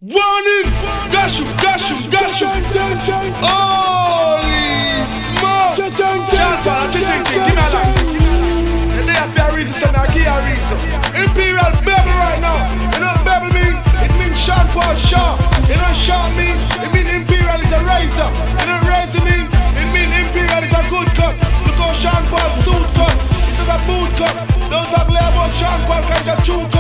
Warning! Dash him! Holy smoke! Chantal, give me a light. And they have a reason, so I give a reason. Imperial Babel right now. You know what Babel mean? It means Sean Paul Shaw. You know what Shaw mean? It means Imperial is a riser. You know what riser mean? It means Imperial is a good cut. Look how Sean Paul suit cut. Instead of boot cut. Don't talk about Sean Paul because he's a true